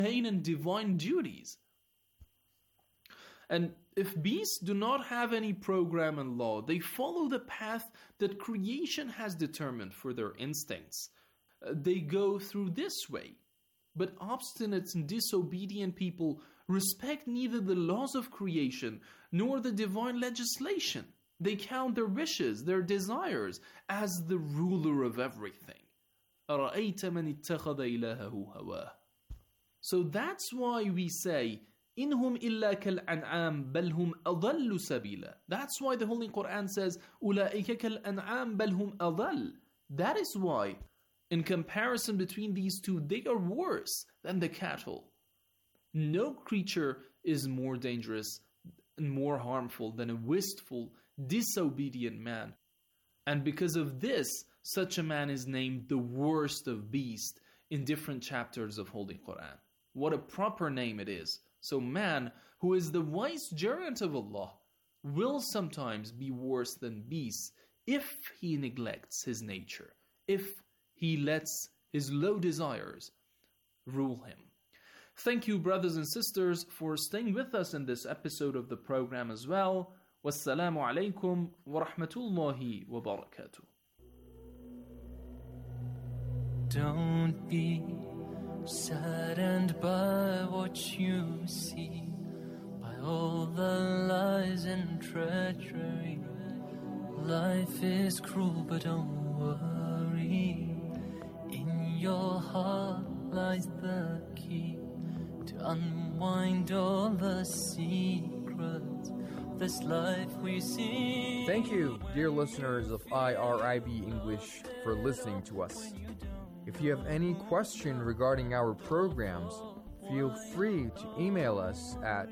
and divine duties. And if beasts do not have any program and law, they follow the path that creation has determined for their instincts. They go through this way. But obstinate and disobedient people respect neither the laws of creation nor the divine legislation. They count their wishes, their desires, as the ruler of everything. أَرَأَيْتَ مَنِ اتَّخَذَ إِلَهَهُ هَوَاهُ. So that's why we say, إِنْهُمْ إِلَّا كَالْأَنْعَامِ بَلْ هُمْ أَضَلُّ سَبِيلًا. That's why the Holy Quran says, أُولَٰئِكَ كَالْأَنْعَامِ بَلْ هُمْ أَضَلُّ. That is why, in comparison between these two, they are worse than the cattle. No creature is more dangerous and more harmful than a wasteful, disobedient man. And because of this, such a man is named the worst of beasts in different chapters of Holy Quran. What a proper name it is. So man, who is the vicegerent of Allah, will sometimes be worse than beasts if he neglects his nature, if he lets his low desires rule him. Thank you, brothers and sisters, for staying with us in this episode of the program as well. Wassalamu alaikum wa rahmatullahi wa barakatuh. Don't be saddened by what you see, by all the lies and treachery. Life is cruel, but don't worry. In your heart lies the key to unwind all the secrets of this life we see. Thank you, dear listeners of IRIB English, for listening to us. If you have any question regarding our programs, feel free to email us at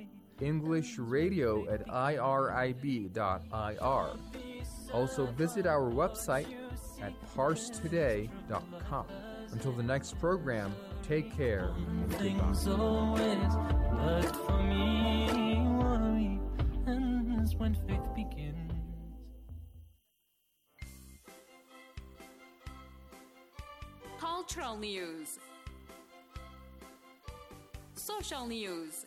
englishradio@irib.ir. Also visit our website at parstoday.com. Until the next program, take care and Things goodbye. always worked for me. Worry ends when faith begins. Cultural news, social news,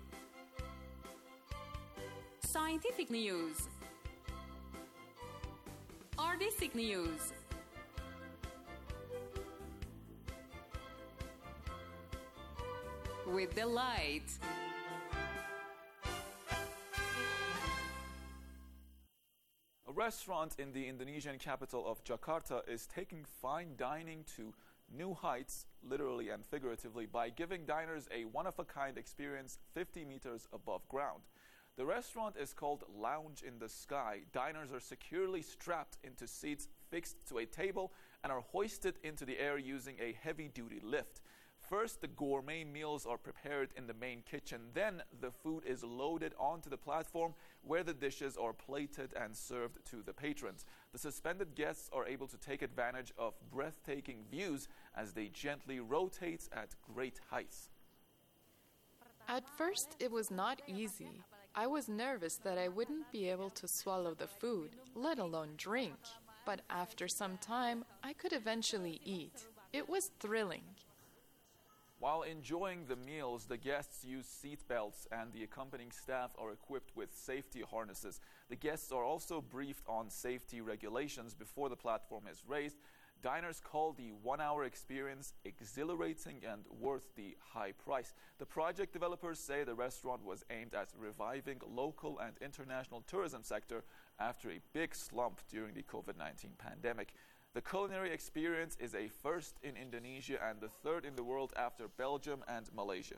scientific news, artistic news, with delight. A restaurant in the Indonesian capital of Jakarta is taking fine dining to new heights, literally and figuratively, by giving diners a one-of-a-kind experience 50 meters above ground. The restaurant is called Lounge in the Sky. Diners are securely strapped into seats fixed to a table and are hoisted into the air using a heavy-duty lift. First, the gourmet meals are prepared in the main kitchen. Then, the food is loaded onto the platform where the dishes are plated and served to the patrons. The suspended guests are able to take advantage of breathtaking views as they gently rotate at great heights. At first, it was not easy. I was nervous that I wouldn't be able to swallow the food, let alone drink. But after some time, I could eventually eat. It was thrilling. While enjoying the meals, the guests use seat belts and the accompanying staff are equipped with safety harnesses. The guests are also briefed on safety regulations before the platform is raised. Diners call the one-hour experience exhilarating and worth the high price. The project developers say the restaurant was aimed at reviving local and international tourism sector after a big slump during the COVID-19 pandemic. The culinary experience is a first in Indonesia and the third in the world after Belgium and Malaysia.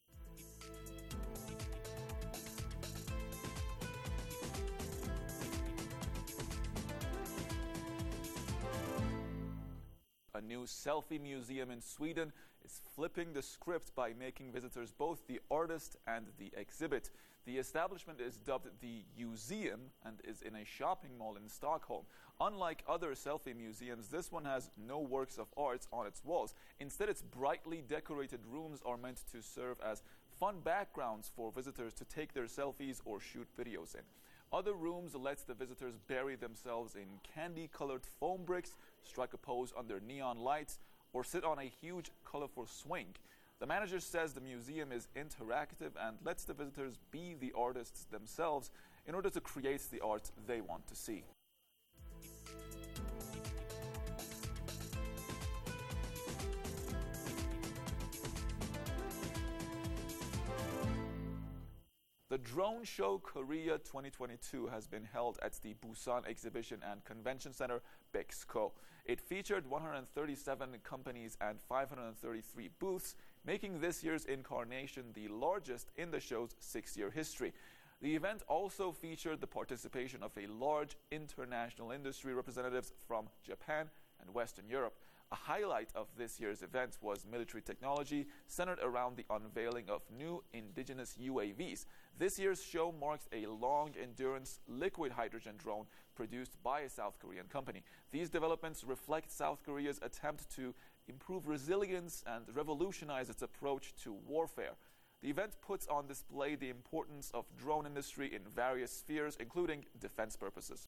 A new selfie museum in Sweden is flipping the script by making visitors both the artist and the exhibit. The establishment is dubbed the Museum and is in a shopping mall in Stockholm. Unlike other selfie museums, this one has no works of art on its walls. Instead, its brightly decorated rooms are meant to serve as fun backgrounds for visitors to take their selfies or shoot videos in. Other rooms let the visitors bury themselves in candy-colored foam bricks, strike a pose under neon lights, or sit on a huge, colorful swing. The manager says the museum is interactive and lets the visitors be the artists themselves in order to create the art they want to see. The Drone Show Korea 2022 has been held at the Busan Exhibition and Convention Center, BEXCO. It featured 137 companies and 533 booths, making this year's incarnation the largest in the show's 6-year history. The event also featured the participation of a large international industry representatives from Japan and Western Europe. A highlight of this year's event was military technology centered around the unveiling of new indigenous UAVs. This year's show marks a long-endurance liquid hydrogen drone produced by a South Korean company. These developments reflect South Korea's attempt to improve resilience and revolutionize its approach to warfare. The event puts on display the importance of drone industry in various spheres, including defense purposes.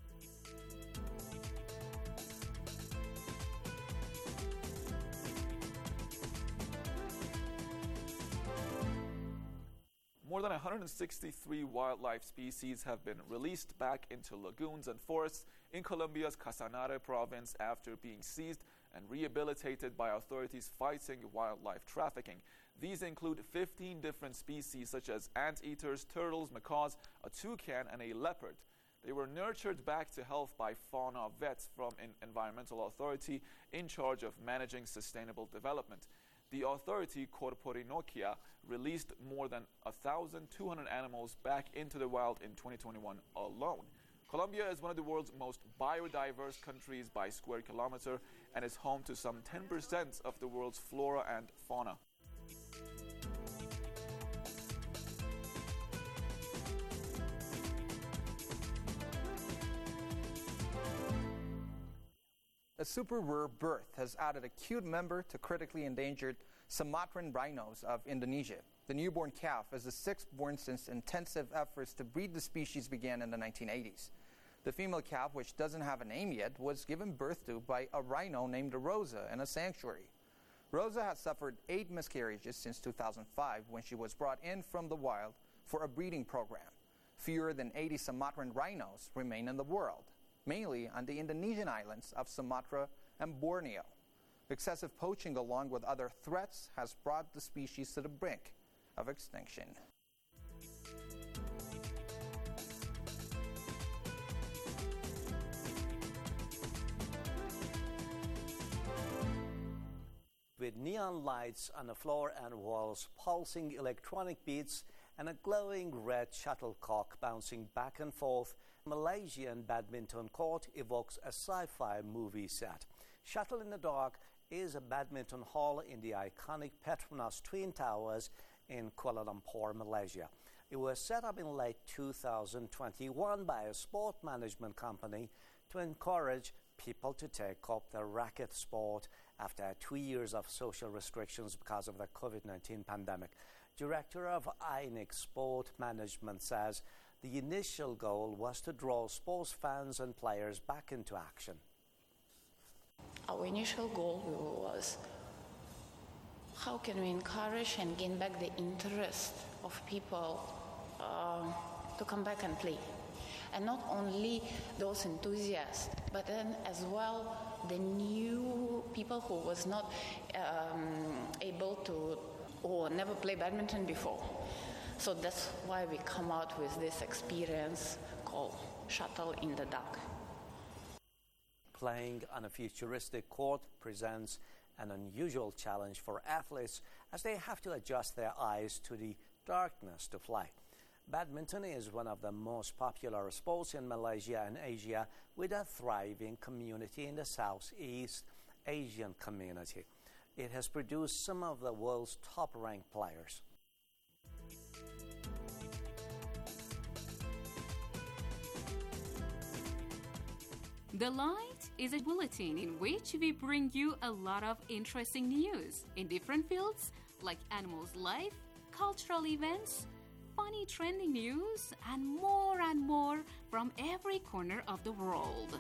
More than 163 wildlife species have been released back into lagoons and forests in Colombia's Casanare province after being seized and rehabilitated by authorities fighting wildlife trafficking. These include 15 different species such as anteaters, turtles, macaws, a toucan, and a leopard. They were nurtured back to health by fauna vets from an environmental authority in charge of managing sustainable development. The authority, Corporinokia, released more than 1,200 animals back into the wild in 2021 alone. Colombia is one of the world's most biodiverse countries by square kilometer and is home to some 10% of the world's flora and fauna. A super rare birth has added a cute member to critically endangered Sumatran rhinos of Indonesia. The newborn calf is the sixth born since intensive efforts to breed the species began in the 1980s. The female calf, which doesn't have a name yet, was given birth to by a rhino named Rosa in a sanctuary. Rosa has suffered 8 miscarriages since 2005 when she was brought in from the wild for a breeding program. Fewer than 80 Sumatran rhinos remain in the world, mainly on the Indonesian islands of Sumatra and Borneo. Excessive poaching, along with other threats, has brought the species to the brink of extinction. With neon lights on the floor and walls, pulsing electronic beats, and a glowing red shuttlecock bouncing back and forth, Malaysian badminton court evokes a sci-fi movie set. Shuttle in the Dark is a badminton hall in the iconic Petronas Twin Towers in Kuala Lumpur, Malaysia. It was set up in late 2021 by a sport management company to encourage people to take up the racket sport after 2 years of social restrictions because of the COVID-19 pandemic. Director of INIC Sport Management says the initial goal was to draw sports fans and players back into action. Our initial goal was how can we encourage and gain back the interest of people to come back and play. And not only those enthusiasts, but then as well the new people who was not able to or never play badminton before. So that's why we come out with this experience called Shuttle in the Dark. Playing on a futuristic court presents an unusual challenge for athletes as they have to adjust their eyes to the darkness to fly. Badminton is one of the most popular sports in Malaysia and Asia, with a thriving community in the Southeast Asian community. It has produced some of the world's top-ranked players. The Light is a bulletin in which we bring you a lot of interesting news in different fields like animals' life, cultural events, funny trending news, and more from every corner of the world.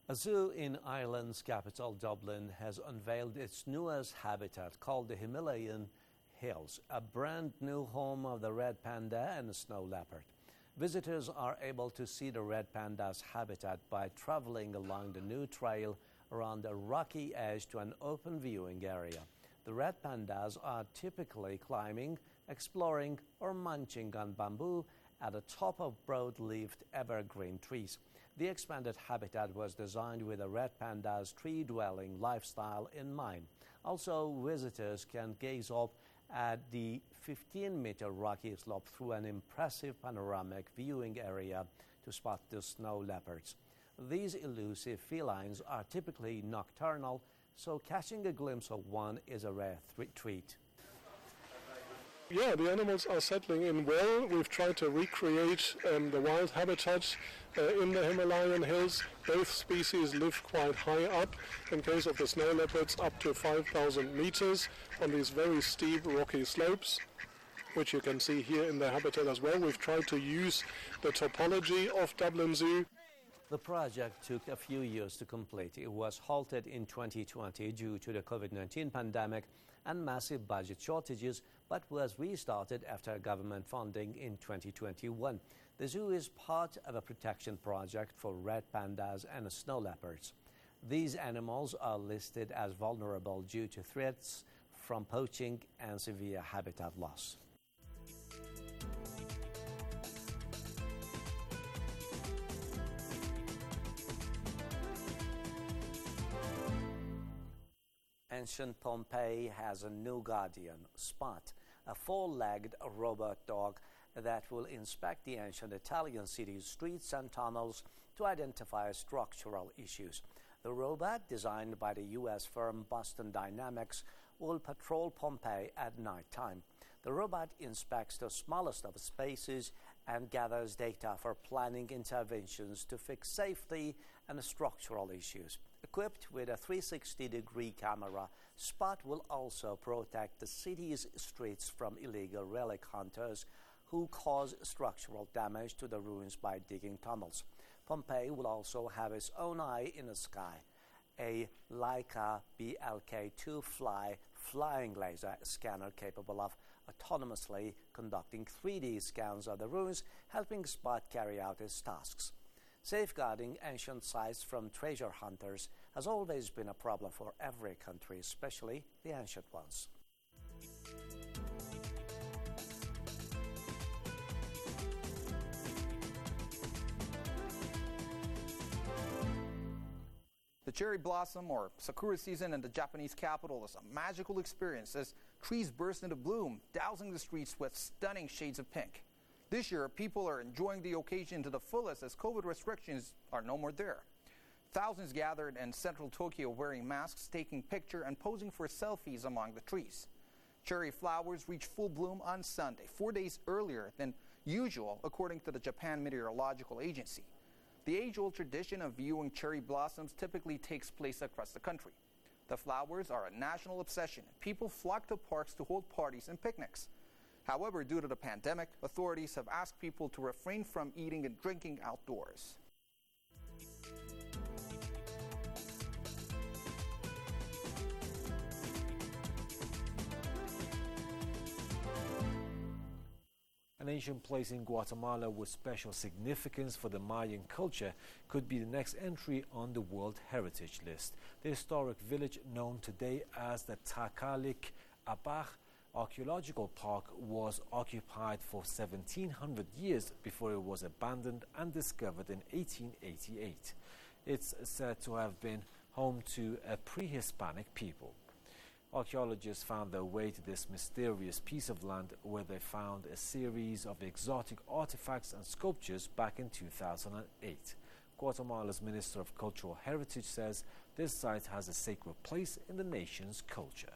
A zoo in Ireland's capital, Dublin, has unveiled its newest habitat called the Himalayan Hills, a brand new home of the red panda and the snow leopard. Visitors are able to see the red panda's habitat by traveling along the new trail around a rocky edge to an open viewing area. The red pandas are typically climbing, exploring, or munching on bamboo at the top of broad-leaved evergreen trees. The expanded habitat was designed with a red panda's tree-dwelling lifestyle in mind. Also, visitors can gaze up at the 15-meter rocky slope through an impressive panoramic viewing area to spot the snow leopards. These elusive felines are typically nocturnal, so catching a glimpse of one is a rare treat. Yeah, the animals are settling in well. We've tried to recreate the wild habitat in the Himalayan hills. Both species live quite high up. In case of the snow leopards, up to 5,000 meters on these very steep rocky slopes, which you can see here in the habitat as well. We've tried to use the topology of Dublin Zoo. The project took a few years to complete. It was halted in 2020 due to the COVID-19 pandemic and massive budget shortages, but was restarted after government funding in 2021. The zoo is part of a protection project for red pandas and snow leopards. These animals are listed as vulnerable due to threats from poaching and severe habitat loss. Ancient Pompeii has a new guardian, Spot, a four-legged robot dog that will inspect the ancient Italian city's streets and tunnels to identify structural issues. The robot, designed by the U.S. firm Boston Dynamics, will patrol Pompeii at night time. The robot inspects the smallest of spaces and gathers data for planning interventions to fix safety and structural issues. Equipped with a 360-degree camera, Spot will also protect the city's streets from illegal relic hunters who cause structural damage to the ruins by digging tunnels. Pompeii will also have its own eye in the sky, a Leica BLK2 flying laser scanner capable of autonomously conducting 3D scans of the ruins, helping Spot carry out its tasks. Safeguarding ancient sites from treasure hunters has always been a problem for every country, especially the ancient ones. The cherry blossom or sakura season in the Japanese capital is a magical experience as trees burst into bloom, dousing the streets with stunning shades of pink. This year, people are enjoying the occasion to the fullest as COVID restrictions are no more there. Thousands gathered in central Tokyo wearing masks, taking pictures and posing for selfies among the trees. Cherry flowers reach full bloom on Sunday, 4 days earlier than usual, according to the Japan Meteorological Agency. The age-old tradition of viewing cherry blossoms typically takes place across the country. The flowers are a national obsession, and people flock to parks to hold parties and picnics. However, due to the pandemic, authorities have asked people to refrain from eating and drinking outdoors. An ancient place in Guatemala with special significance for the Mayan culture could be the next entry on the World Heritage List. The historic village known today as the Takalik Abaj Archaeological Park was occupied for 1700 years before it was abandoned and discovered in 1888. It's said to have been home to a pre-Hispanic people. Archaeologists found their way to this mysterious piece of land where they found a series of exotic artifacts and sculptures back in 2008. Guatemala's Minister of Cultural Heritage says this site has a sacred place in the nation's culture.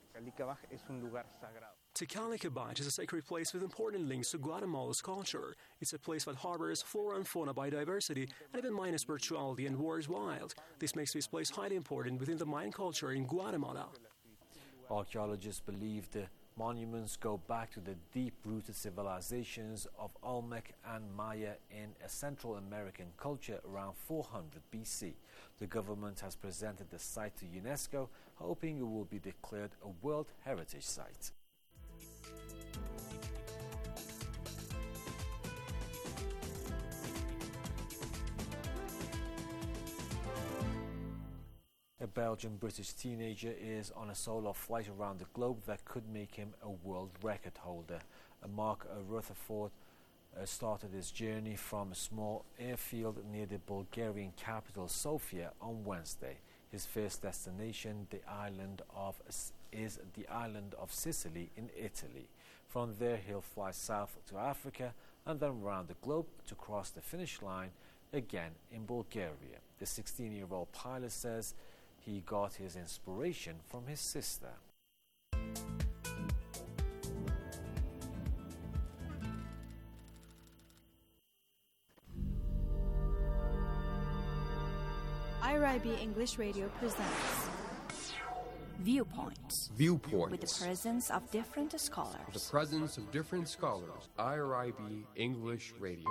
Takalik Abaj is a sacred place with important links to Guatemala's culture. It's a place that harbors flora and fauna biodiversity and even Mayan spirituality and war is wild. This makes this place highly important within the Mayan culture in Guatemala. Archaeologists believe the Monuments go back to the deep-rooted civilizations of Olmec and Maya in a Central American culture around 400 BC. The government has presented the site to UNESCO, hoping it will be declared a World Heritage Site. A Belgian-British teenager is on a solo flight around the globe that could make him a world record holder. Mark Rutherford started his journey from a small airfield near the Bulgarian capital Sofia on Wednesday. His first destination, is the island of Sicily in Italy. From there, he'll fly south to Africa and then around the globe to cross the finish line again in Bulgaria. The 16-year-old pilot says he got his inspiration from his sister. IRIB English Radio presents Viewpoints. Viewpoints. With the presence of different scholars. The presence of different scholars. IRIB English Radio.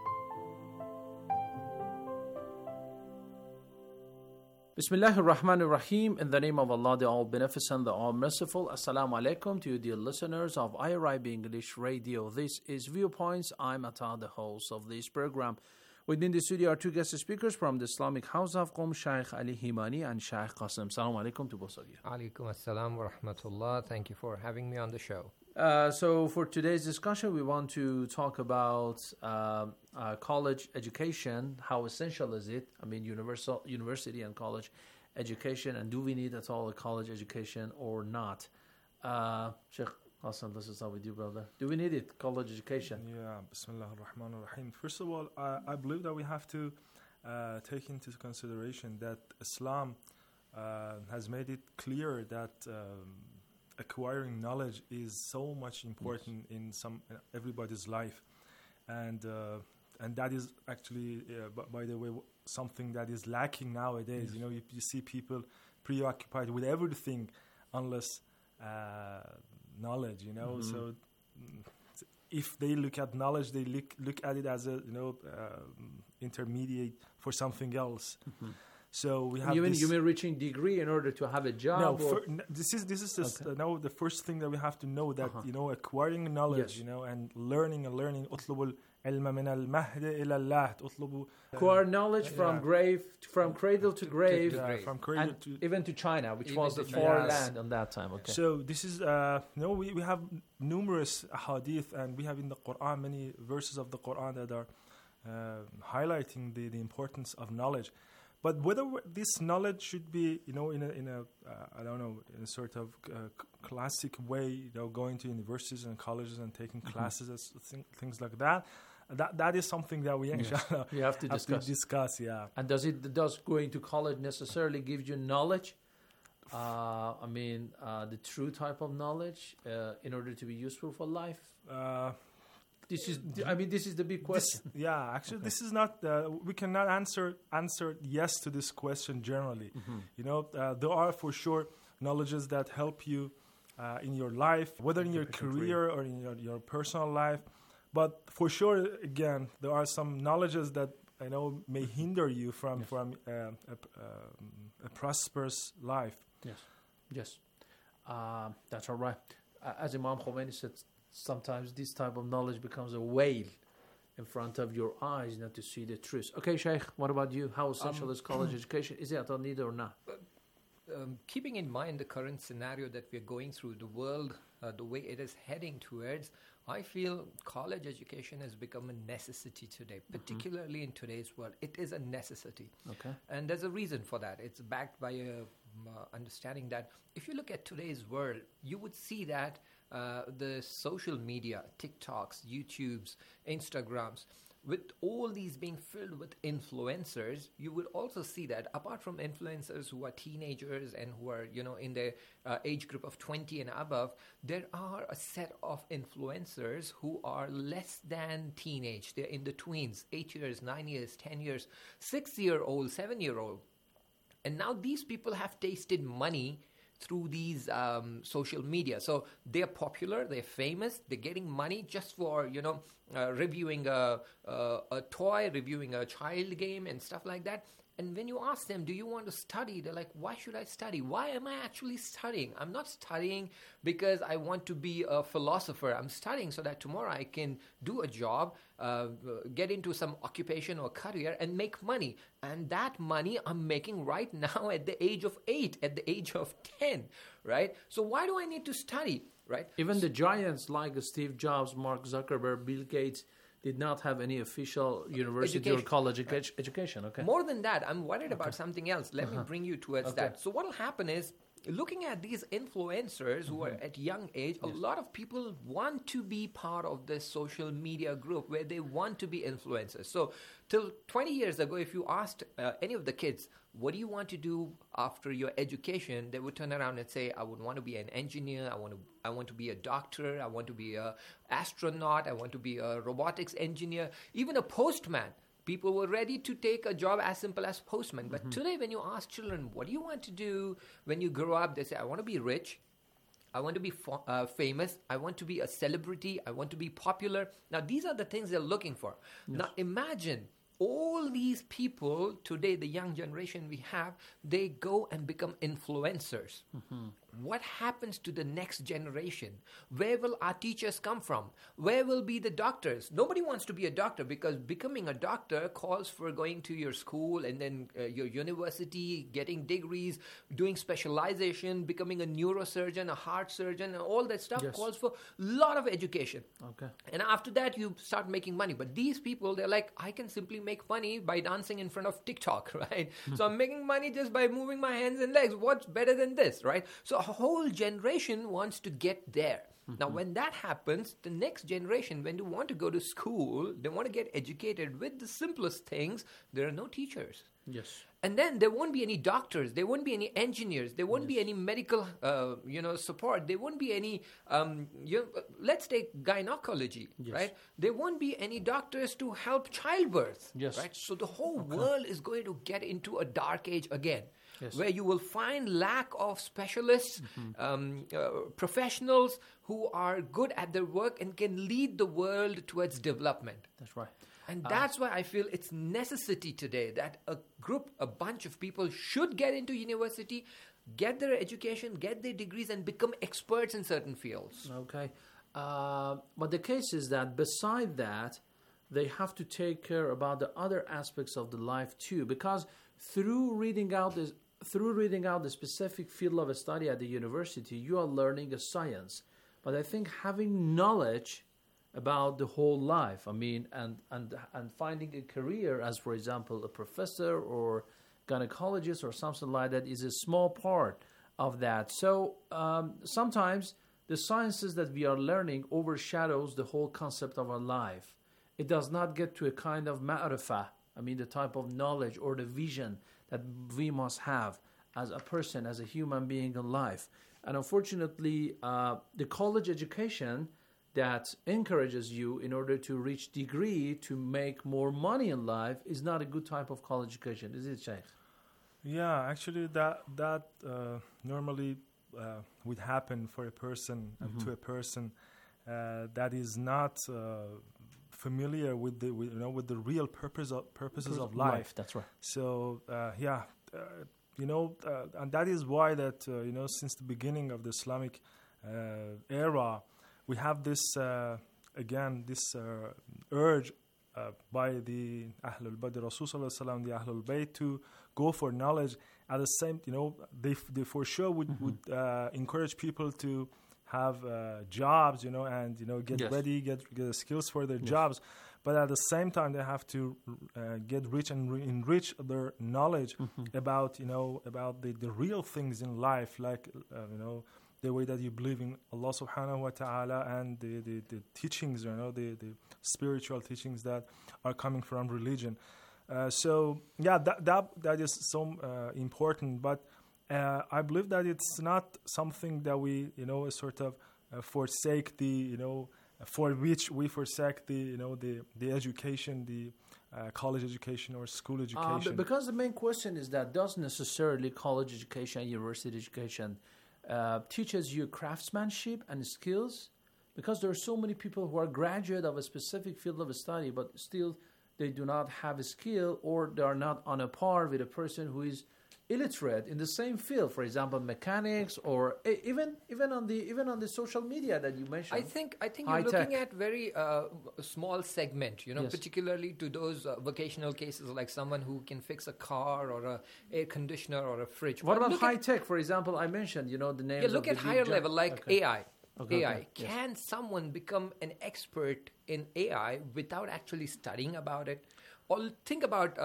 Bismillah ar-Rahman ar-Rahim. In the name of Allah, the All-Beneficent, the All-Merciful. Assalamu alaikum to you, dear listeners of IRIB English Radio. This is Viewpoints. I'm Atta, the host of this program. Within the studio are two guest speakers from the Islamic House of Qom, Shaykh Ali Himani and Shaykh Qasim. Assalamu alaikum to both of you. Alaikum assalam wa rahmatullah. Thank you for having me on the show. So for today's discussion, we want to talk about college education. How essential is it? I mean, university and college education, and do we need at all a college education or not? Sheikh Qasim, let's start with you, brother. Do we need it, college education? Yeah, Bismillah ar-Rahman ar-Rahim. First of all, I believe that we have to take into consideration that Islam has made it clear that acquiring knowledge is so much important in everybody's life, and that is actually, by the way, something that is lacking nowadays. Yes. You know, you see people preoccupied with everything unless knowledge. You know, so if they look at knowledge, they look at it as a intermediate for something else. So we have. You mean reaching degree in order to have a job? No, this is just okay. The first thing that we have to know that acquiring knowledge, yes. And learning. اطلبوا العلم من المهد إلى اللحد. Acquire knowledge from cradle to grave, from cradle and to even to China, which was the foreign land on that time. Okay. So this is we have numerous hadith, and we have in the Quran many verses of the Quran that are highlighting the importance of knowledge. But whether this knowledge should be, in a sort of classic way, going to universities and colleges and taking classes, things like that. That is something that we inshallah have to discuss. Yeah. And does going to college necessarily give you knowledge? The true type of knowledge in order to be useful for life. This is the big question. This is not. We cannot answer yes to this question generally. There are for sure knowledges that help you in your life, whether in your career or in your personal life. But for sure, again, there are some knowledges that may hinder you from a prosperous life. Yes, that's all right. As Imam Khomeini said, sometimes this type of knowledge becomes a veil in front of your eyes, not to see the truth. Okay, Sheikh, what about you? How essential is college education? Is it needed or not? Keeping in mind the current scenario that we're going through, the world, the way it is heading towards, I feel college education has become a necessity today, particularly in today's world. It is a necessity. Okay. And there's a reason for that. It's backed by a understanding that if you look at today's world, you would see that the social media, TikToks, YouTubes, Instagrams, with all these being filled with influencers, you will also see that apart from influencers who are teenagers and who are, in the age group of 20 and above, there are a set of influencers who are less than teenage. They're in the tweens, 8 years, 9 years, 10 years, 6-year-old, 7-year-old. And now these people have tasted money through these social media. So they're popular, they're famous, they're getting money just for, reviewing a toy, reviewing a child game and stuff like that. And when you ask them, do you want to study? They're like, why should I study? Why am I actually studying? I'm not studying because I want to be a philosopher. I'm studying so that tomorrow I can do a job, get into some occupation or career and make money. And that money I'm making right now at the age of 8, at the age of 10, right? So why do I need to study, right? Even the giants like Steve Jobs, Mark Zuckerberg, Bill Gates did not have any official university or college education. Okay. More than that, I'm worried about something else. Let me bring you towards that. So what will happen is, looking at these influencers who are at young age, a lot of people want to be part of this social media group where they want to be influencers. So till 20 years ago, if you asked any of the kids, what do you want to do after your education? They would turn around and say, I would want to be an engineer. I want to be a doctor. I want to be an astronaut. I want to be a robotics engineer, even a postman. People were ready to take a job as simple as postman. But today, when you ask children, what do you want to do when you grow up? They say, I want to be rich. I want to be famous. I want to be a celebrity. I want to be popular. Now, these are the things they're looking for. Yes. Now, imagine all these people today, the young generation we have, they go and become influencers. What happens to the next generation? Where will our teachers come from? Where will be the doctors? Nobody wants to be a doctor because becoming a doctor calls for going to your school and then your university, getting degrees, doing specialization, becoming a neurosurgeon, a heart surgeon, and all that stuff calls for a lot of education. Okay. And after that, you start making money. But these people, they're like, I can simply make money by dancing in front of TikTok, right? So I'm making money just by moving my hands and legs. What's better than this, right? So a whole generation wants to get there. Now, when that happens, the next generation, when they want to go to school, they want to get educated with the simplest things, there are no teachers. Yes. And then there won't be any doctors, there won't be any engineers, there won't be any medical, support, there won't be any, let's take gynecology, right? There won't be any doctors to help childbirth, right? So the whole world is going to get into a dark age again. Where you will find lack of specialists, professionals who are good at their work and can lead the world towards development. That's right. And that's why I feel it's necessity today that a bunch of people should get into university, get their education, get their degrees, and become experts in certain fields. Okay. But the case is that beside that, they have to take care about the other aspects of the life too, because through reading out the specific field of study at the university, you are learning a science. But I think having knowledge about the whole life, and finding a career as, for example, a professor or gynecologist or something like that is a small part of that. So sometimes the sciences that we are learning overshadows the whole concept of our life. It does not get to a kind of ma'rifah, the type of knowledge or the vision that we must have as a person, as a human being in life. And unfortunately, the college education that encourages you in order to reach degree to make more money in life is not a good type of college education, is it, Sheikh? Yeah, actually that normally would happen for a person to a person that is not familiar with the real purposes of life. That's right. So and that is why that since the beginning of the Islamic era, we have this urge by the Ahlul Bayt, the Rasul Sallallahu Alaihi Wasallam, the Ahlul Bayt, to go for knowledge. At the same, they for sure would encourage people to have jobs, and get ready, get the skills for their jobs. But at the same time, they have to get rich and enrich their knowledge about the real things in life, like the way that you believe in Allah Subhanahu wa Taala and the teachings, the spiritual teachings that are coming from religion. That is so important. But I believe that it's not something that we sort of forsake for which we forsake the education, the college education or school education. Because the main question is that does necessarily college education and university education teaches you craftsmanship and skills, because there are so many people who are graduate of a specific field of study, but still they do not have a skill, or they are not on a par with a person who is illiterate in the same field. For example, mechanics, or even on the social media that you mentioned. I think you're looking at very small segment, Yes. particularly to those vocational cases, like someone who can fix a car or a air conditioner or a fridge. What But about look high tech? For example, I mentioned, the names. Yeah, look of at the higher big level, like Okay. AI. Okay, AI. okay, yes. Can someone become an expert in AI without actually studying about it? Or think about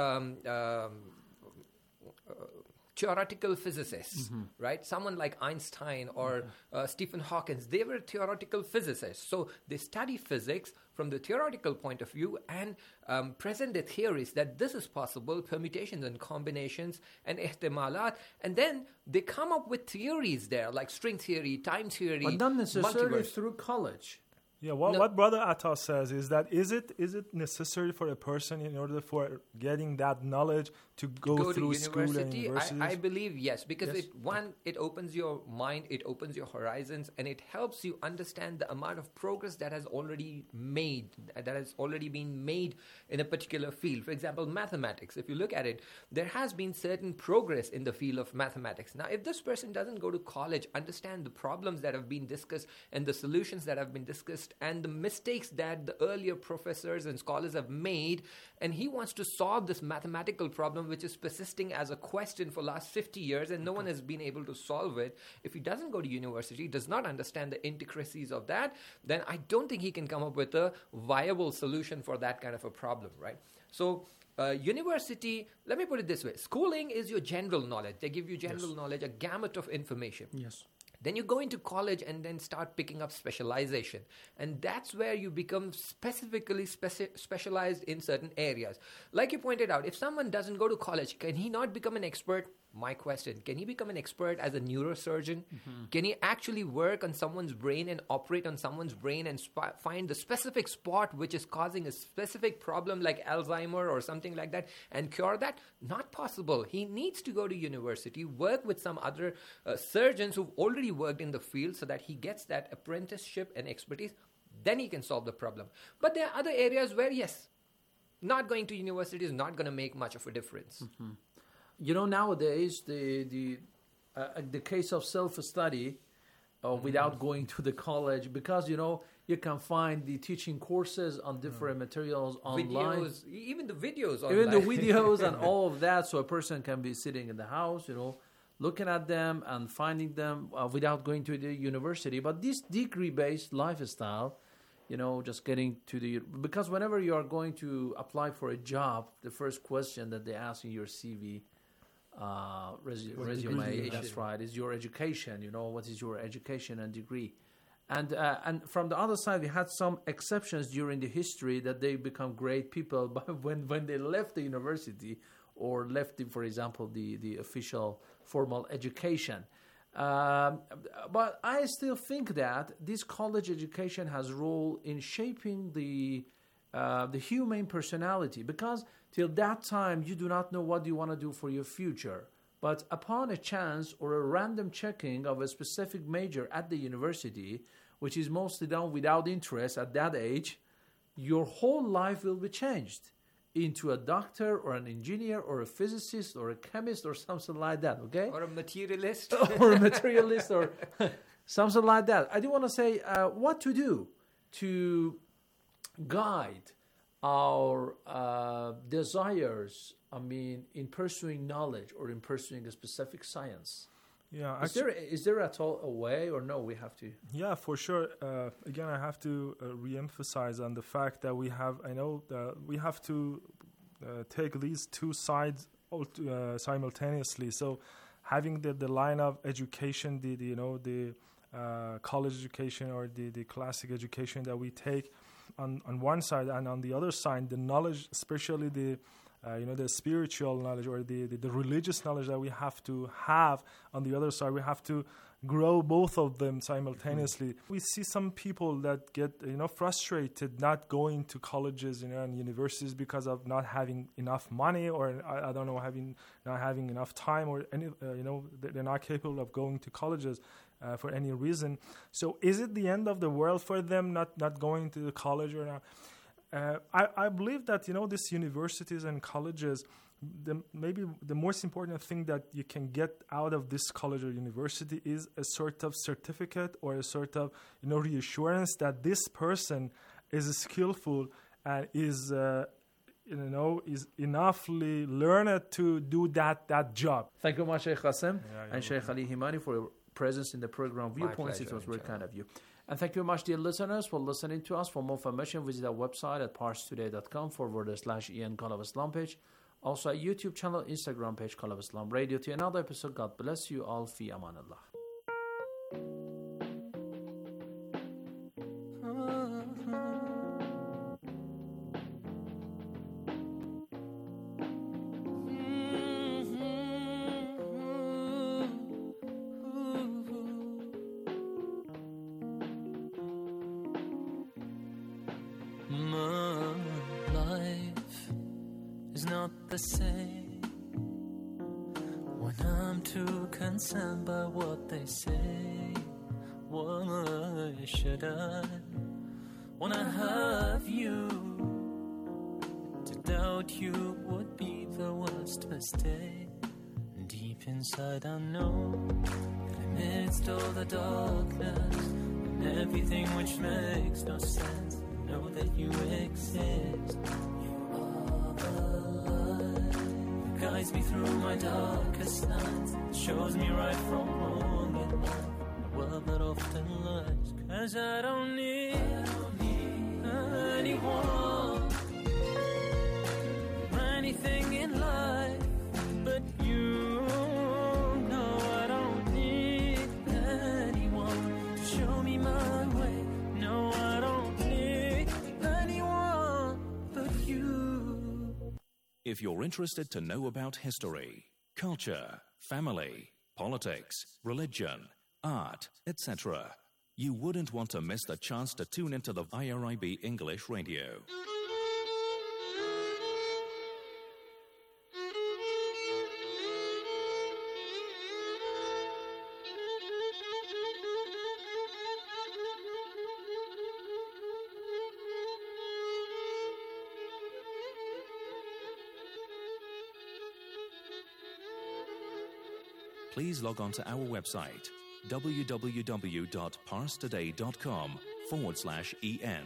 theoretical physicists, Mm-hmm. right? Someone like Einstein or Stephen Hawking, they were theoretical physicists. So they study physics from the theoretical point of view and present their theories that this is possible, permutations and combinations and ihtimalat. And then they come up with theories there, like string theory, time theory, But not necessarily multiverse. through college. Yeah, what Brother Atta says is that is it necessary for a person in order for getting that knowledge to go through to school and universities? I believe yes, because Yes. it opens your mind, it opens your horizons, and it helps you understand the amount of progress that has already been made in a particular field. For example, mathematics. If you look at it, there has been certain progress in the field of mathematics. Now, if this person doesn't go to college, understand the problems that have been discussed and the solutions that have been discussed and the mistakes that the earlier professors and scholars have made, and he wants to solve this mathematical problem which is persisting as a question for last 50 years and no one has been able to solve it. If he doesn't go to university, does not understand the intricacies of that, then I don't think he can come up with a viable solution for that kind of a problem, right? So university, let me put it this way. Schooling is your general knowledge. They give you general knowledge, a gamut of information. Yes. Then you go into college and then start picking up specialization. And that's where you become specifically specialized in certain areas. Like you pointed out, if someone doesn't go to college, can he not become an expert? My question, can he become an expert as a neurosurgeon? Mm-hmm. Can he actually work on someone's brain and operate on someone's brain and find the specific spot which is causing a specific problem like Alzheimer or something like that and cure that? Not possible. He needs to go to university, work with some other surgeons who've already worked in the field so that he gets that apprenticeship and expertise. Then he can solve the problem. But there are other areas where, yes, not going to university is not going to make much of a difference. Mm-hmm. Nowadays, the case of self-study without going to the college, because, you can find the teaching courses on different materials online. Videos, even the videos online. Even the videos and all of that, so a person can be sitting in the house, looking at them and finding them without going to the university. But this degree-based lifestyle, just getting to because whenever you are going to apply for a job, the first question that they ask in your CV, resume, that's right, is your education. What is your education and degree? And from the other side, we had some exceptions during the history that they become great people, but when they left the university or left, for example, the official formal education. But I still think that this college education has a role in shaping the human personality, because till that time you do not know what you want to do for your future. But upon a chance or a random checking of a specific major at the university, which is mostly done without interest at that age, your whole life will be changed into a doctor or an engineer or a physicist or a chemist or something like that, okay? Or a materialist. Or a materialist or something like that. I do want to say what to do to guide our desires, in pursuing knowledge or in pursuing a specific science. Yeah, is there at all a way, or no, we have to? Yeah, for sure. Again, I have to re-emphasize on the fact that we have to take these two sides simultaneously. So having the line of education, the college education or the classic education that we take on one side, and on the other side, the knowledge, especially the spiritual knowledge or the religious knowledge that we have to have on the other side. We have to grow both of them simultaneously. We see some people that get frustrated not going to colleges and universities because of not having enough money, or I don't know, not having enough time, or any they're not capable of going to colleges for any reason. So is it the end of the world for them not going to the college or not? I believe that these universities and colleges, maybe the most important thing that you can get out of this college or university is a sort of certificate or a sort of reassurance that this person is skillful and is enoughly learned to do that job. Thank you very much, Sheikh Qasim and Sheikh Ali Himani, for your presence in the program Viewpoints. It was very kind of you. And thank you very much, dear listeners, for listening to us. For more information, visit our website at parstoday.com/EN Call of Islam page. Also, our YouTube channel, Instagram page, Call of Islam Radio. To another episode, God bless you all. Fi amanallah. Same when I'm too concerned by what they say. Why should I, when I have you, to doubt you would be the worst mistake. Deep inside I know that amidst all the darkness and everything which makes no sense, I know that you exist. Guides me through my darkest nights, shows me right from wrong in life, a world that often lies. 'Cause I don't need anyone or anything in life but you. No, I don't need anyone to show me my way. No, I don't need anyone but you. If you're interested to know about history, culture, family, politics, religion, art, etc., you wouldn't want to miss the chance to tune into the IRIB English Radio. Please log on to our website, www.parstoday.com/EN.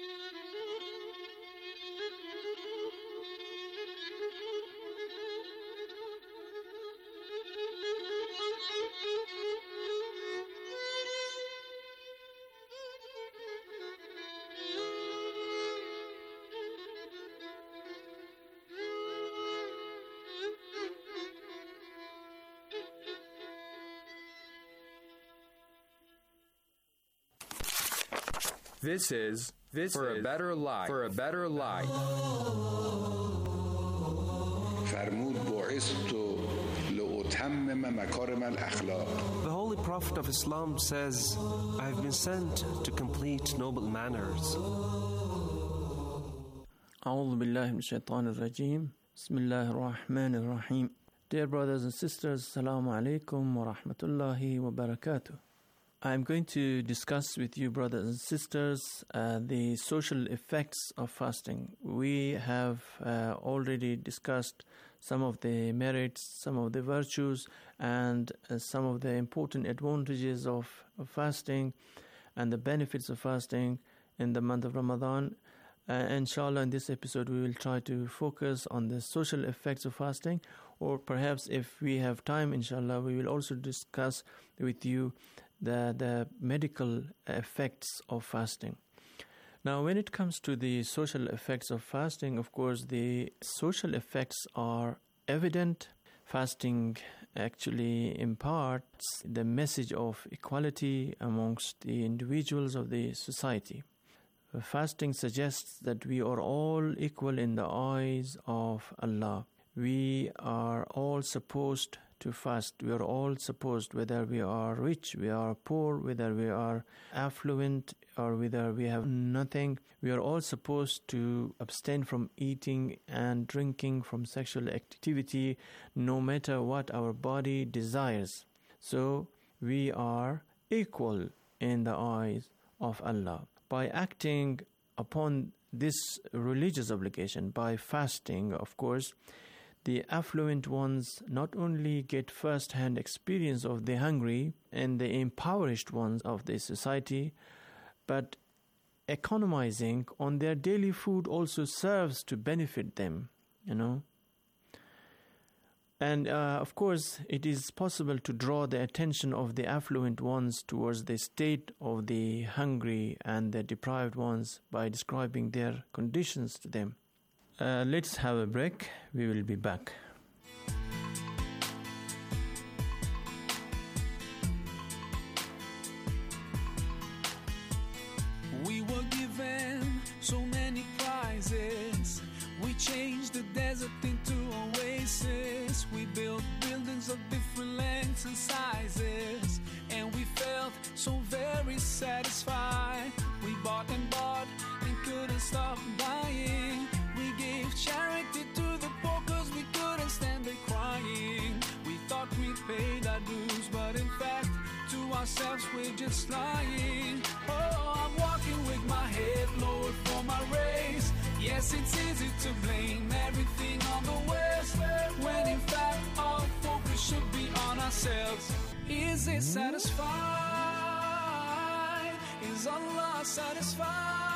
This is For a Better Life. For a Better Life. The Holy Prophet of Islam says, I have been sent to complete noble manners. أعوذ بالله من الشيطان الرجيم بسم الله الرحمن الرحيم. Dear brothers and sisters, Assalamu alaikum wa rahmatullahi wa barakatuh. I'm going to discuss with you, brothers and sisters, the social effects of fasting. We have already discussed some of the merits, some of the virtues, and some of the important advantages of fasting and the benefits of fasting in the month of Ramadan. Inshallah, in this episode, we will try to focus on the social effects of fasting, or perhaps if we have time, inshallah, we will also discuss with you the medical effects of fasting. Now, when it comes to the social effects of fasting, of course, the social effects are evident. Fasting actually imparts the message of equality amongst the individuals of the society. Fasting suggests that we are all equal in the eyes of Allah. We are all supposed to fast. We are all supposed, whether we are rich, we are poor, whether we are affluent, or whether we have nothing, we are all supposed to abstain from eating and drinking, from sexual activity, no matter what our body desires. So we are equal in the eyes of Allah. By acting upon this religious obligation, by fasting, of course, the affluent ones not only get first-hand experience of the hungry and the impoverished ones of the society, but economizing on their daily food also serves to benefit them, And of course, it is possible to draw the attention of the affluent ones towards the state of the hungry and the deprived ones by describing their conditions to them. Let's have a break. We will be back. We were given so many prizes. We changed the desert into oasis. We built buildings of different lengths and sizes, and we felt so very satisfied. We bought and couldn't stop buying. We gave charity to the poor cause we couldn't stand the crying. We thought we paid our dues, but in fact to ourselves we're just lying. Oh, I'm walking with my head lowered for my race. Yes, it's easy to blame everything on the West, when in fact our focus should be on ourselves. Is it satisfied? Is Allah satisfied?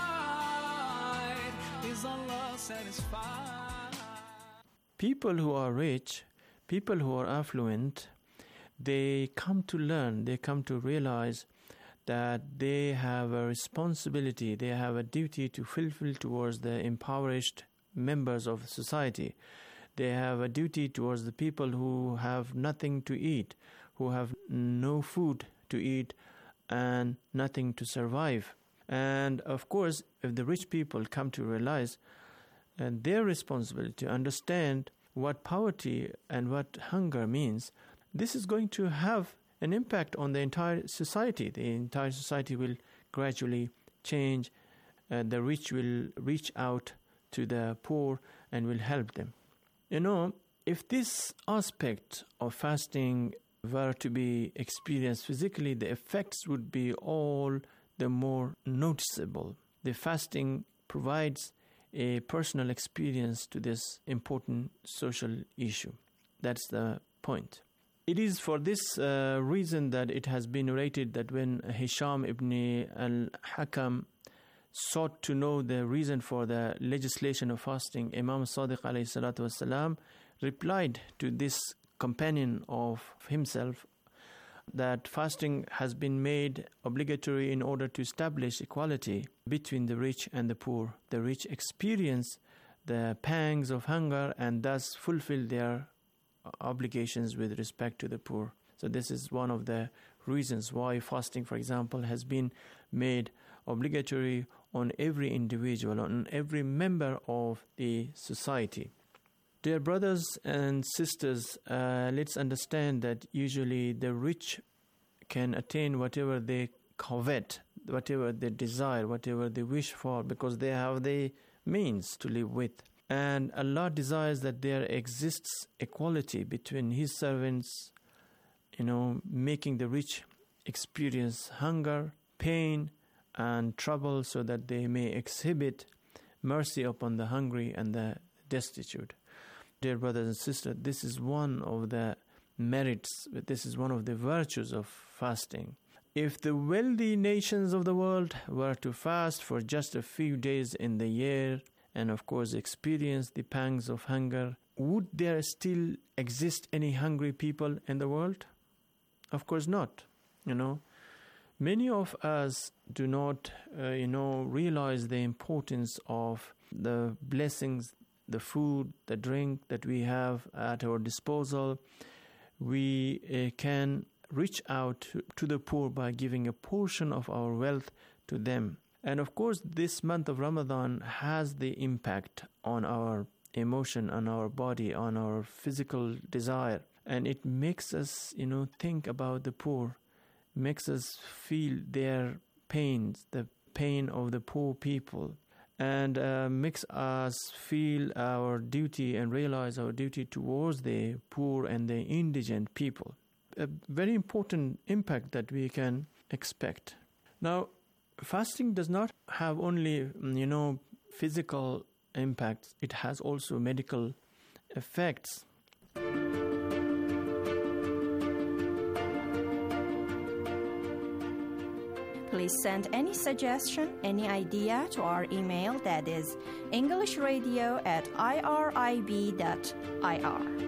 Is Allah satisfied? People who are rich, people who are affluent, they come to learn, they come to realize that they have a responsibility, they have a duty to fulfill towards the impoverished members of society. They have a duty towards the people who have nothing to eat, who have no food to eat and nothing to survive. And of course, if the rich people come to realize their responsibility to understand what poverty and what hunger means, this is going to have an impact on the entire society. The entire society will gradually change. The rich will reach out to the poor and will help them. If this aspect of fasting were to be experienced physically, the effects would be all the more noticeable. The fasting provides a personal experience to this important social issue. That's the point. It is for this reason that it has been narrated that when Hisham ibn al-Hakam sought to know the reason for the legislation of fasting, Imam Sadiq alayhi salatu wasalam replied to this companion of himself that fasting has been made obligatory in order to establish equality between the rich and the poor. The rich experience the pangs of hunger and thus fulfill their obligations with respect to the poor. So this is one of the reasons why fasting, for example, has been made obligatory on every individual, on every member of the society. Dear brothers and sisters, let's understand that usually the rich can attain whatever they covet, whatever they desire, whatever they wish for, because they have the means to live with. And Allah desires that there exists equality between His servants, making the rich experience hunger, pain, and trouble so that they may exhibit mercy upon the hungry and the destitute. Dear brothers and sisters, this is one of the merits, this is one of the virtues of fasting. If the wealthy nations of the world were to fast for just a few days in the year, and of course experience the pangs of hunger, would there still exist any hungry people in the world? Of course not. Many of us do not, realize the importance of the blessings, the food, the drink that we have at our disposal. We can reach out to the poor by giving a portion of our wealth to them. And of course, this month of Ramadan has the impact on our emotion, on our body, on our physical desire. and it makes us, think about the poor, makes us feel their pains, the pain of the poor people, and makes us feel our duty and realize our duty towards the poor and the indigent people. A very important impact that we can expect. Now, fasting does not have only, physical impacts. It has also medical effects. Please send any suggestion, any idea to our email, that is englishradio@irib.ir.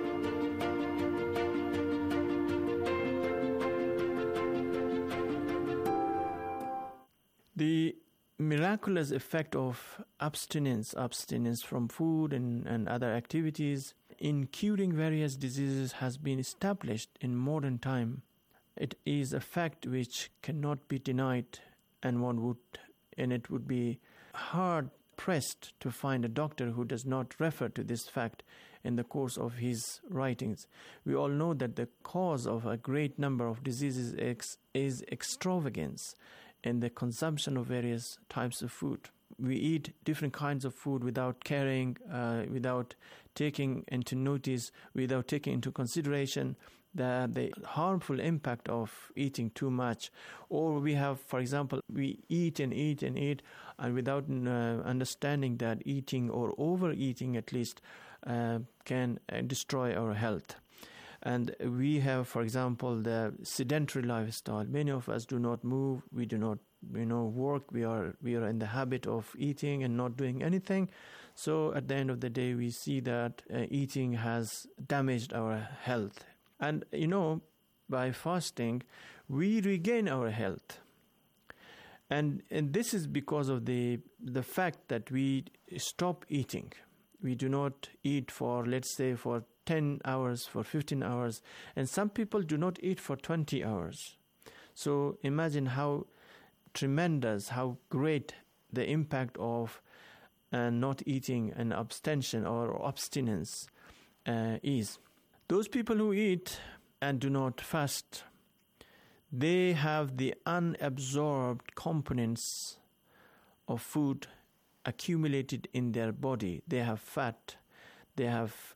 The miraculous effect of abstinence from food and other activities in curing various diseases has been established in modern time. It is a fact which cannot be denied, and it would be hard pressed to find a doctor who does not refer to this fact in the course of his writings. We all know that the cause of a great number of diseases is extravagance in the consumption of various types of food. We eat different kinds of food without caring, without taking into notice, without taking into consideration the harmful impact of eating too much. Or we have, for example, we eat and eat and eat, and without understanding that eating or overeating at least can destroy our health. And we have, for example, the sedentary lifestyle. Many of us do not move, we do not work, we are in the habit of eating and not doing anything. So at the end of the day, we see that eating has damaged our health. And by fasting, we regain our health. And this is because of the fact that we stop eating. We do not eat for, let's say, for 10 hours, for 15 hours. And some people do not eat for 20 hours. So imagine how tremendous, how great the impact of not eating and abstention or abstinence is. Those people who eat and do not fast, they have the unabsorbed components of food accumulated in their body. They have fat, they have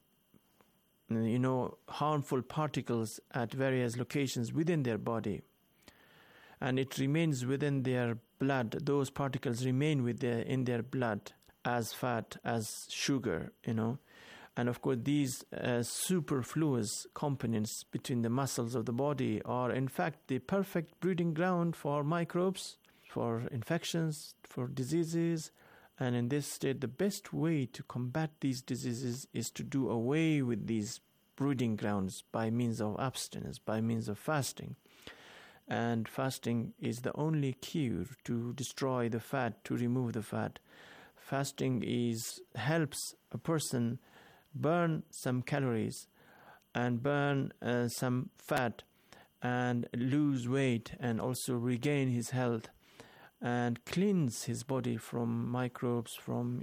harmful particles at various locations within their body, and it remains within their blood. Those particles remain in their blood as fat, as sugar, And of course, these superfluous components between the muscles of the body are in fact the perfect breeding ground for microbes, for infections, for diseases. And in this state, the best way to combat these diseases is to do away with these breeding grounds by means of abstinence, by means of fasting. And fasting is the only cure to destroy the fat, to remove the fat. Fasting helps a person burn some calories and burn some fat and lose weight and also regain his health and cleanse his body from microbes, from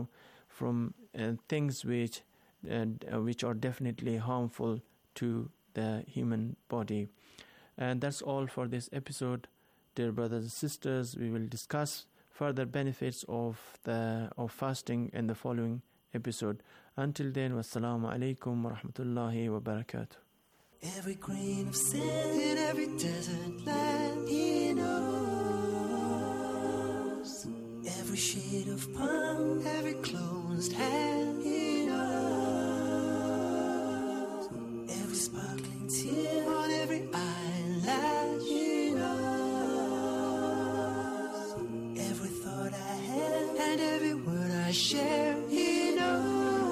things which are definitely harmful to the human body. And that's all for this episode, dear brothers and sisters. We will discuss further benefits of fasting in the following episode. Until then, wassalamu alaikum wa rahmatullahi wa barakatuh. Every grain of sand in every desert land, He knows. Every shade of palm, every closed hand, He knows. Every sparkling tear on every eyelash, He knows. Every thought I have and every word I share, He knows.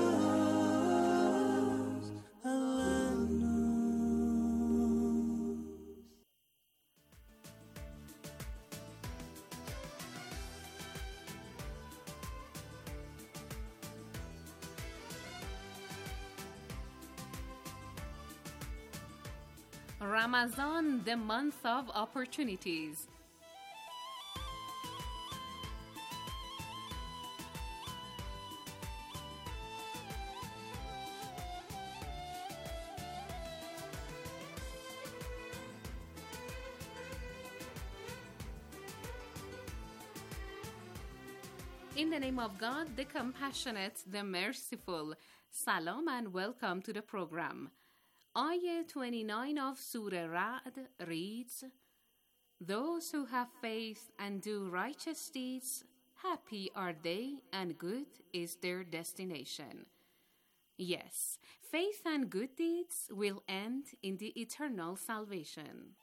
Ramadan, the month of opportunities. In the name of God, the compassionate, the merciful. Salam and welcome to the program. Ayah 29 of Surah Ra'd reads, "Those who have faith and do righteous deeds, happy are they and good is their destination." Yes, faith and good deeds will end in the eternal salvation.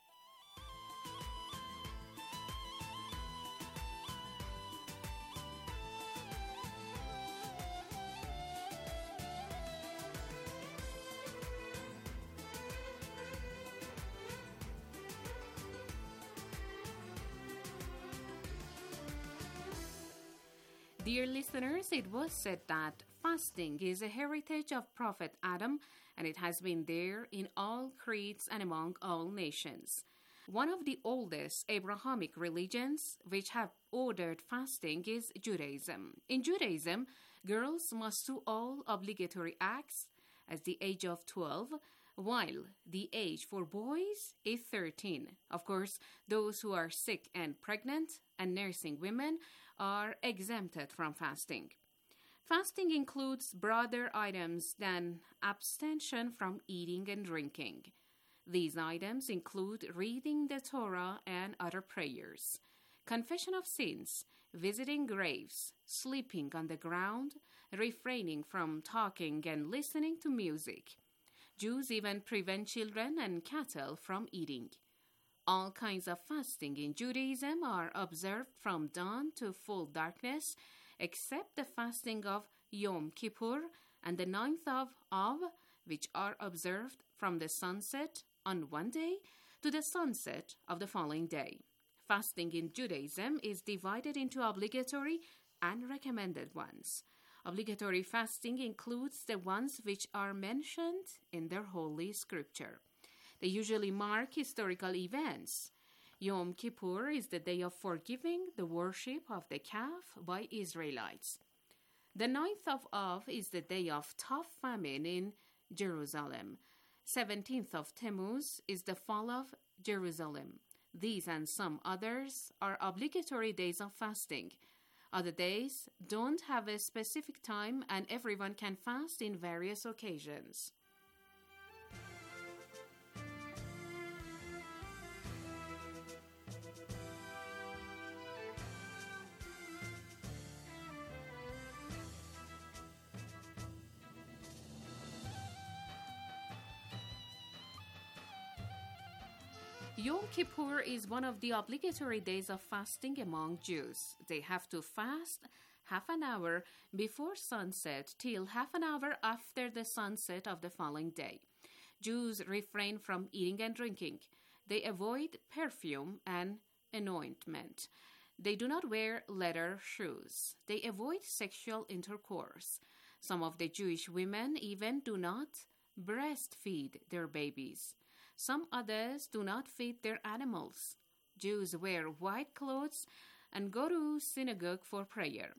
Dear listeners, it was said that fasting is a heritage of Prophet Adam, and it has been there in all creeds and among all nations. One of the oldest Abrahamic religions which have ordered fasting is Judaism. In Judaism, girls must do all obligatory acts at the age of 12, while the age for boys is 13. Of course, those who are sick and pregnant and nursing women are exempted from fasting. Fasting includes broader items than abstention from eating and drinking. These items include reading the Torah and other prayers, confession of sins, visiting graves, sleeping on the ground, refraining from talking and listening to music. Jews even prevent children and cattle from eating. All kinds of fasting in Judaism are observed from dawn to full darkness, except the fasting of Yom Kippur and the 9th of Av, which are observed from the sunset on one day to the sunset of the following day. Fasting in Judaism is divided into obligatory and recommended ones. Obligatory fasting includes the ones which are mentioned in their holy scripture. They usually mark historical events. Yom Kippur is the day of forgiving the worship of the calf by Israelites. The 9th of Av is the day of tough famine in Jerusalem. 17th of Tammuz is the fall of Jerusalem. These and some others are obligatory days of fasting. Other days don't have a specific time and everyone can fast in various occasions. Yom Kippur is one of the obligatory days of fasting among Jews. They have to fast half an hour before sunset till half an hour after the sunset of the following day. Jews refrain from eating and drinking. They avoid perfume and anointment. They do not wear leather shoes. They avoid sexual intercourse. Some of the Jewish women even do not breastfeed their babies. Some others do not feed their animals. Jews wear white clothes and go to synagogue for prayer.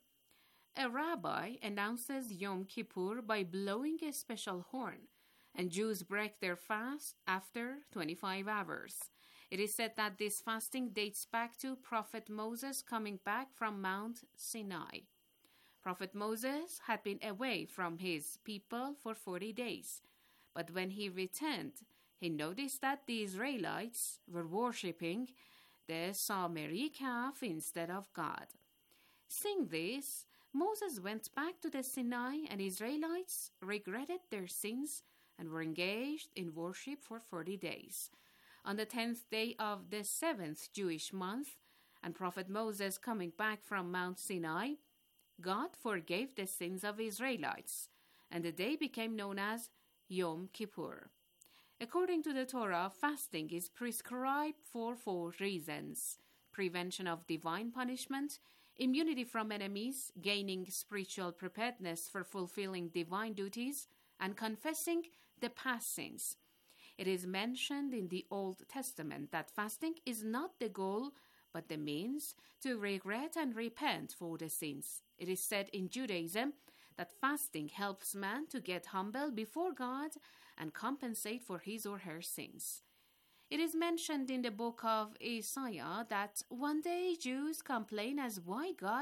A rabbi announces Yom Kippur by blowing a special horn, and Jews break their fast after 25 hours. It is said that this fasting dates back to Prophet Moses coming back from Mount Sinai. Prophet Moses had been away from his people for 40 days, but when he returned, he noticed that the Israelites were worshipping the Samari calf instead of God. Seeing this, Moses went back to the Sinai, and Israelites regretted their sins and were engaged in worship for 40 days. On the 10th day of the 7th Jewish month, and Prophet Moses coming back from Mount Sinai, God forgave the sins of Israelites, and the day became known as Yom Kippur. According to the Torah, fasting is prescribed for 4 reasons: prevention of divine punishment, immunity from enemies, gaining spiritual preparedness for fulfilling divine duties, and confessing the past sins. It is mentioned in the Old Testament that fasting is not the goal, but the means to regret and repent for the sins. It is said in Judaism that fasting helps man to get humble before God and compensate for his or her sins. It is mentioned in the book of Isaiah that one day Jews complain as why God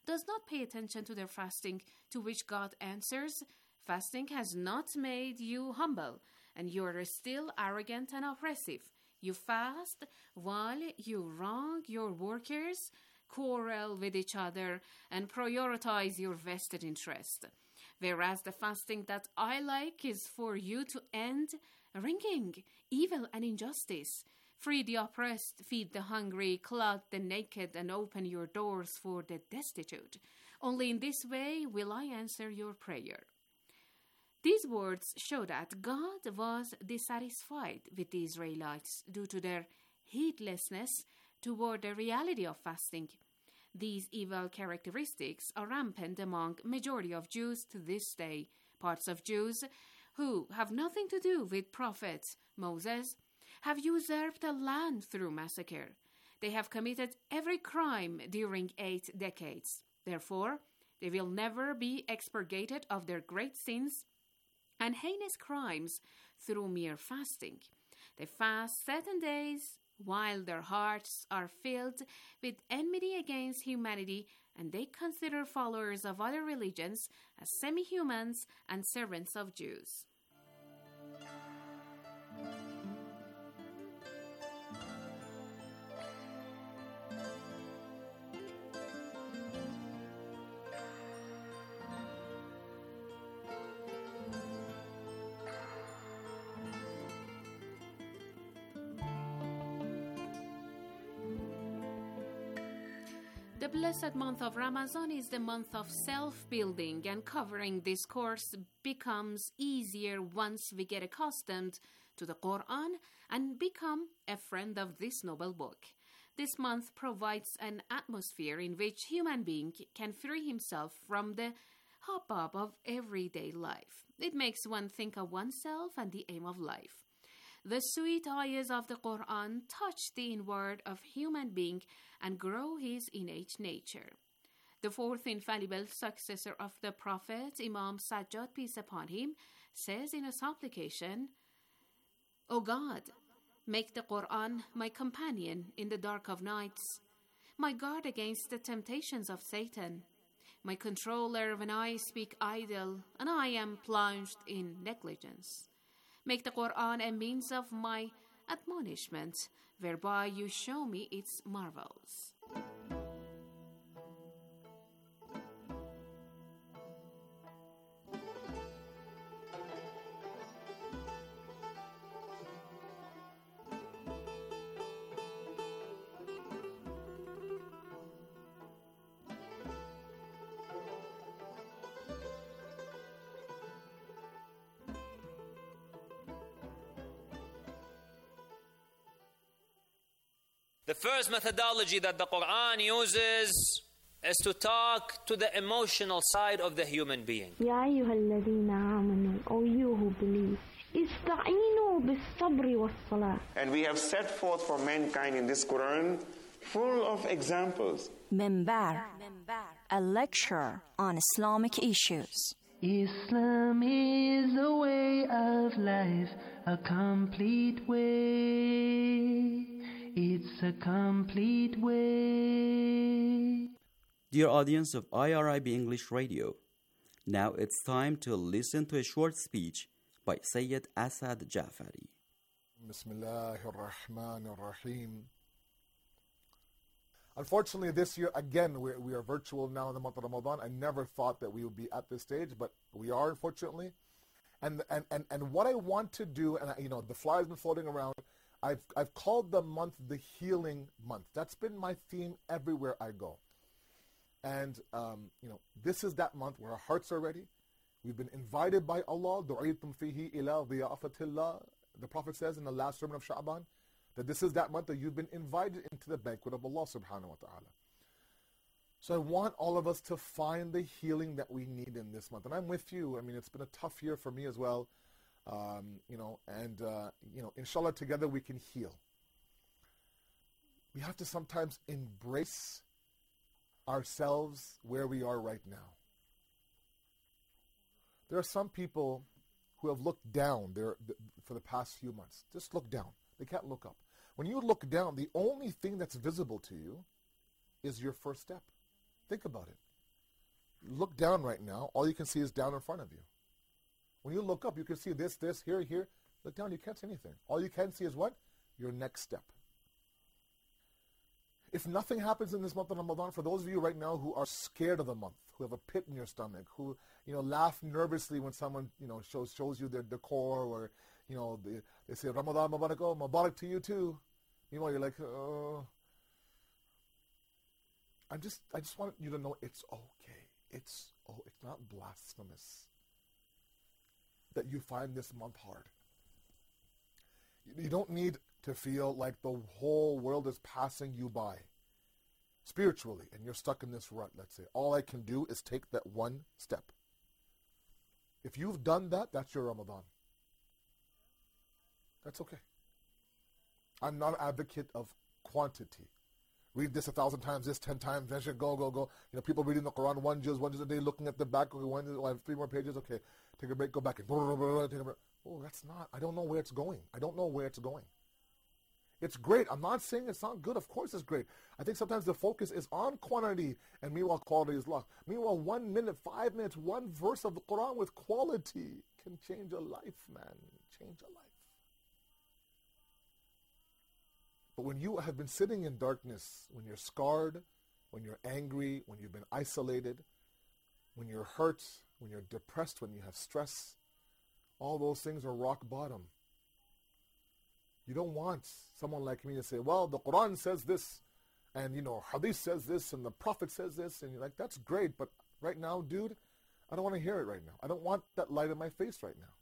does not pay attention to their fasting, to which God answers, fasting has not made you humble, and you are still arrogant and oppressive. You fast while you wrong your workers, quarrel with each other, and prioritize your vested interest. Whereas the fasting that I like is for you to end wronging, evil, and injustice. Free the oppressed, feed the hungry, clothe the naked, and open your doors for the destitute. Only in this way will I answer your prayer. These words show that God was dissatisfied with the Israelites due to their heedlessness toward the reality of fasting. These evil characteristics are rampant among majority of Jews to this day. Parts of Jews who have nothing to do with Prophet Moses have usurped the land through massacre. They have committed every crime during 8 decades. Therefore, they will never be expurgated of their great sins and heinous crimes through mere fasting. They fast 7 days while their hearts are filled with enmity against humanity, and they consider followers of other religions as semi-humans and servants of Jews. The blessed month of Ramadan is the month of self-building, and covering this course becomes easier once we get accustomed to the Quran and become a friend of this noble book. This month provides an atmosphere in which human being can free himself from the hubbub of everyday life. It makes one think of oneself and the aim of life. The sweet ayahs of the Quran touch the inward of human being and grow his innate nature. The fourth infallible successor of the Prophet, Imam Sajjad, peace upon him, says in a supplication, O God, make the Quran my companion in the dark of nights, my guard against the temptations of Satan, my controller when I speak idle and I am plunged in negligence. Make the Quran a means of my admonishment, whereby you show me its marvels. The first methodology that the Quran uses is to talk to the emotional side of the human being. يا أيها الذين آمنوا, O you who believe, استعينوا بالصبر والصلاة. And we have set forth for mankind in this Quran full of examples. Minbar, a lecture on Islamic issues. Islam is a way of life, a complete way. It's a complete way. Dear audience of IRIB English Radio, now it's time to listen to a short speech by Sayyid Asad Jafari. Bismillahir Rahmanir Rahim. Unfortunately, this year, again, we are virtual now in the month of Ramadan. I never thought that we would be at this stage, but we are, unfortunately. And what I want to do, and the fly's been floating around, I've called the month the Healing Month. That's been my theme everywhere I go. And, this is that month where our hearts are ready. We've been invited by Allah. دُعِيتُمْ فِيهِ إِلَىٰ ضِيَافَةِ اللَّهِ. The Prophet says in the last sermon of Sha'ban that this is that month that you've been invited into the banquet of Allah subhanahu wa ta'ala. So I want all of us to find the healing that we need in this month. And I'm with you. I mean, it's been a tough year for me as well. Inshallah, together we can heal. We have to sometimes embrace ourselves where we are right now. There are some people who have looked down for the past few months. Just look down. They can't look up. When you look down, the only thing that's visible to you is your first step. Think about it. look down right now, all you can see is down in front of you. When you look up, you can see this, here. Look down, you can't see anything. All you can see is what? Your next step. If nothing happens in this month of Ramadan, for those of you right now who are scared of the month, who have a pit in your stomach, who laugh nervously when someone shows you their decor, or they say Ramadan Mubarak, oh, Mubarak to you too. You're like, oh. I just want you to know it's okay. It's not blasphemous that you find this month hard. You don't need to feel like the whole world is passing you by spiritually and you're stuck in this rut, let's say. All I can do is take that one step. If you've done that, that's your Ramadan. That's okay. I'm not an advocate of quantity. Read this 1,000 times, this 10 times, then should go. People reading the Quran one juz a day, looking at the back. Okay, I have 3 more pages. Okay, take a break, go back. Take a break. Oh, that's not. I don't know where it's going. It's great. I'm not saying it's not good. Of course it's great. I think sometimes the focus is on quantity, and meanwhile quality is lost. Meanwhile, 1 minute, 5 minutes, one verse of the Quran with quality can change a life, man. Change a life. But when you have been sitting in darkness, when you're scarred, when you're angry, when you've been isolated, when you're hurt, when you're depressed, when you have stress, all those things are rock bottom. You don't want someone like me to say, well, the Quran says this, and Hadith says this, and the Prophet says this, and you're like, that's great, but right now, dude, I don't want to hear it right now. I don't want that light in my face right now.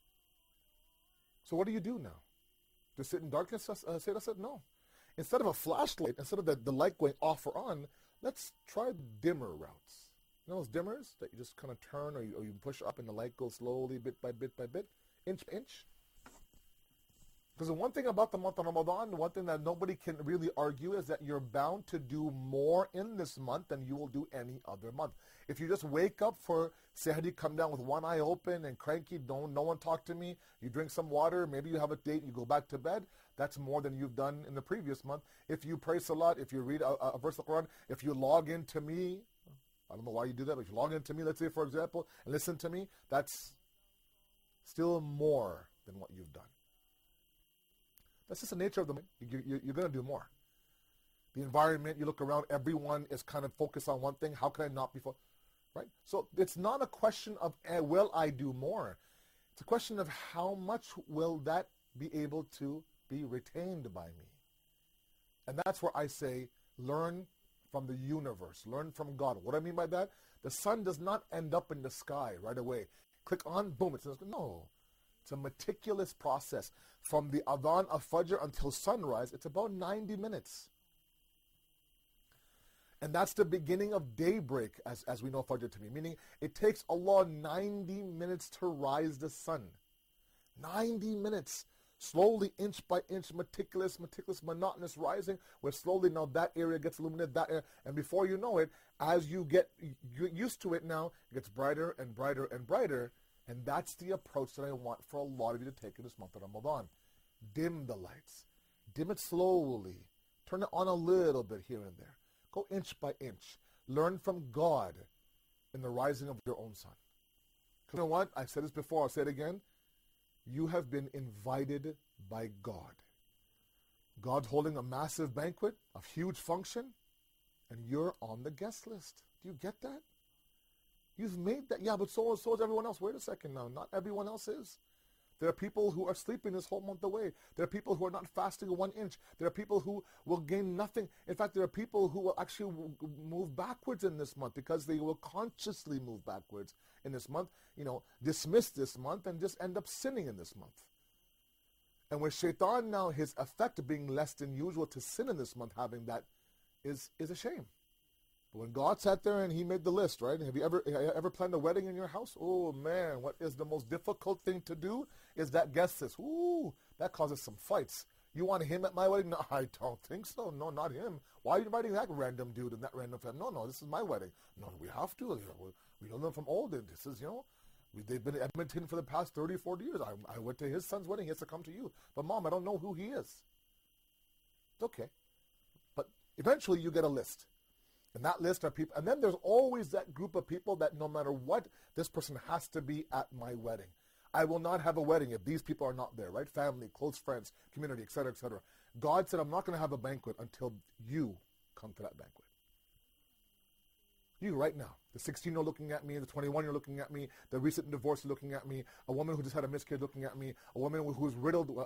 So what do you do now? To sit in darkness? Sayyid said, no. Instead of a flashlight, instead of the light going off or on, let's try dimmer routes. You know those dimmers that you just kind of turn or you push up and the light goes slowly, bit by bit, inch by inch? Because the one thing about the month of Ramadan, the one thing that nobody can really argue is that you're bound to do more in this month than you will do any other month. If you just wake up for Sahri, come down with one eye open and cranky, no one talk to me, you drink some water, maybe you have a date, you go back to bed, that's more than you've done in the previous month. If you pray Salat, if you read a verse of the Quran, if you log into me, I don't know why you do that, but if you log into me, let's say for example, and listen to me, that's still more than what you've done. That's just the nature of the. You're going to do more. The environment, you look around, everyone is kind of focused on one thing. How can I not be right? So it's not a question of will I do more. It's a question of how much will that be able to be retained by me. And that's where I say learn from the universe. Learn from God. What do I mean by that? The sun does not end up in the sky right away. Click on, boom, it's no. It's a meticulous process. From the adhan of Fajr until sunrise, it's about 90 minutes. And that's the beginning of daybreak, as we know Fajr to be. Meaning, it takes Allah 90 minutes to rise the sun. 90 minutes. Slowly, inch by inch, meticulous, monotonous rising, where slowly now that area gets illuminated, that area. And before you know it, as you get used to it now, it gets brighter and brighter and brighter. And that's the approach that I want for a lot of you to take in this month of Ramadan. Dim the lights. Dim it slowly. Turn it on a little bit here and there. Go inch by inch. Learn from God in the rising of your own sun. Because you know what? I've said this before. I'll say it again. You have been invited by God. God's holding a massive banquet, a huge function, and you're on the guest list. Do you get that? You've made that. Yeah, but so is everyone else. Wait a second now. Not everyone else is. There are people who are sleeping this whole month away. There are people who are not fasting 1 inch. There are people who will gain nothing. In fact, there are people who will actually move backwards in this month because they will consciously move backwards in this month, dismiss this month and just end up sinning in this month. And with shaitan now, his effect being less than usual to sin in this month, having that is a shame. But when God sat there and he made the list, right? Have you ever planned a wedding in your house? Oh man, what is the most difficult thing to do is that guest list. Ooh, that causes some fights. You want him at my wedding? No, I don't think so. No, not him. Why are you inviting that random dude and that random family? No, this is my wedding. No, we have to. We know them from old. And this is, they've been in Edmonton for the past 30, 40 years. I went to his son's wedding. He has to come to you. But Mom, I don't know who he is. It's okay. But eventually you get a list. And that list are people, and then there's always that group of people that no matter what, this person has to be at my wedding. I will not have a wedding if these people are not there, right? Family, close friends, community, etc., etc. God said, I'm not going to have a banquet until you come to that banquet. You right now, the 16-year-old looking at me, the 21-year-old looking at me, the recent divorcee looking at me, a woman who just had a miscarriage looking at me, a woman who is riddled